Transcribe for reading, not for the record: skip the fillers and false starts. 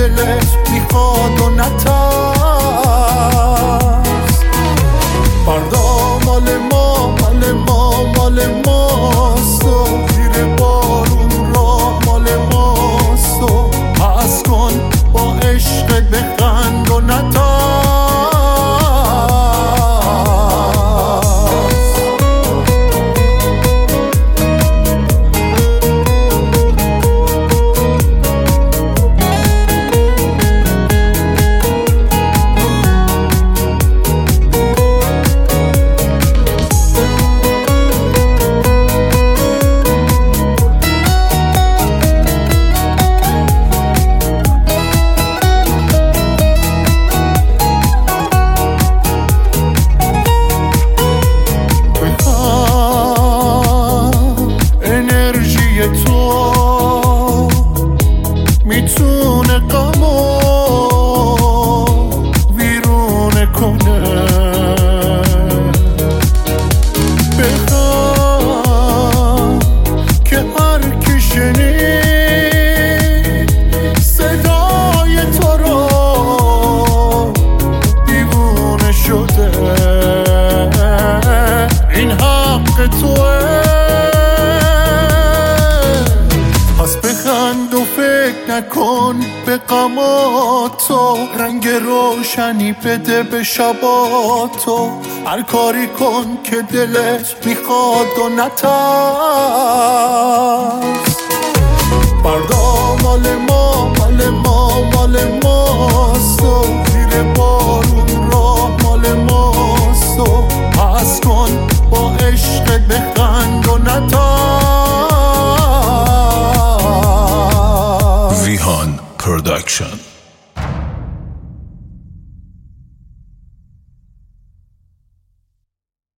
دلت میخواد و نترس. فردا مال ما مال ما مال ماست و زیر بارون راه مال ماست و حس کن با عشق بخند و نترس. تو میتونه غمو ویرونه کنه. بخوام که هر کی شنید صدای تو رو دیوونه شده. این حق توه، بخند و فکر نکن به غماتو. رنگ روشنی بده به شباتو. هر کاری کن که دلت میخواد و نترس. فردا مال ما مال ما مال ماست و زیر بارون راه مال ماست و حس کن با عشق بخند و نترس. Vihan Production.